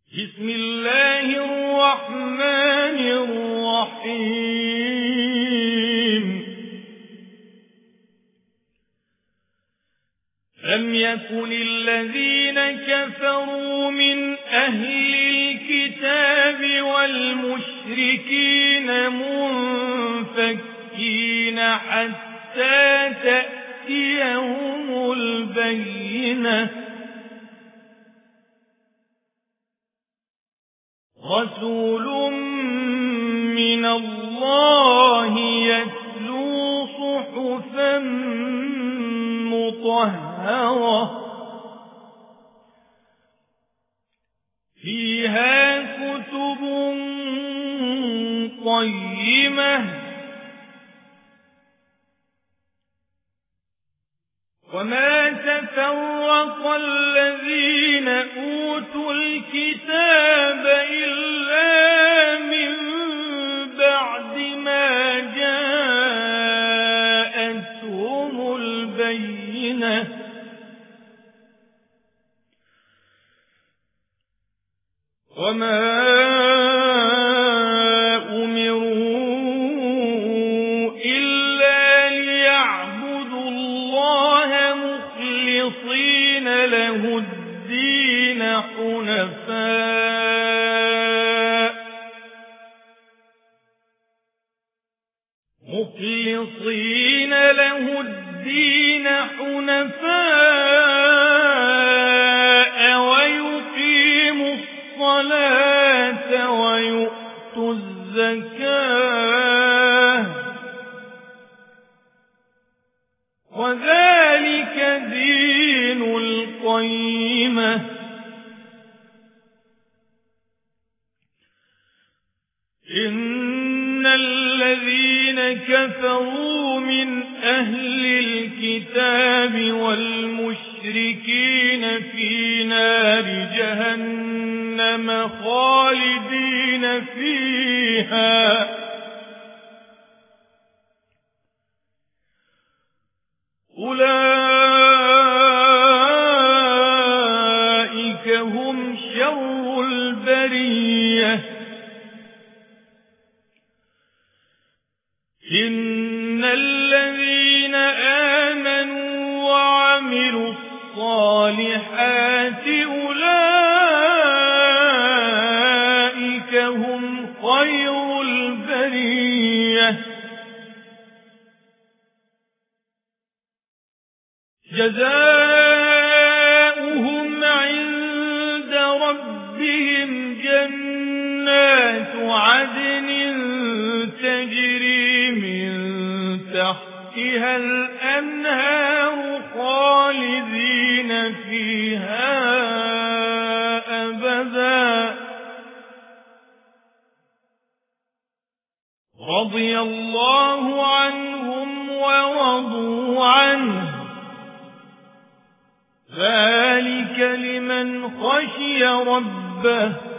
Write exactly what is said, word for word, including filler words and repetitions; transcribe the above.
بسم الله الرحمن الرحيم لم يكن الذين كفروا من أهل الكتاب والمشركين منفكين حتى تأتيهم البينة رسول من الله يتلو صحفا مطهرة فيها كتب قيمة وما تفرق الذين أوتوا الكتاب إلا من بعد ما جاءتهم البينة وما أمروا إلا ليعبدوا الله مخلصين له الدين حنفاء مخلصين له الدين حنفاء ويقيموا الصلاة ويؤتوا الزكاة وذلك دين القيمة إن الذين كفروا من أهل الكتاب والمشركين في نار جهنم خالدين فيها أولئك هم شر البرية إن الذين آمنوا وعملوا الصالحات أولئك هم خير البرية جزاؤهم عند ربهم جنات عدن تجري من تحتها الأنهار خالدين فيها أبدا رضي الله عنهم ورضوا عنه ذلك لمن خشي ربه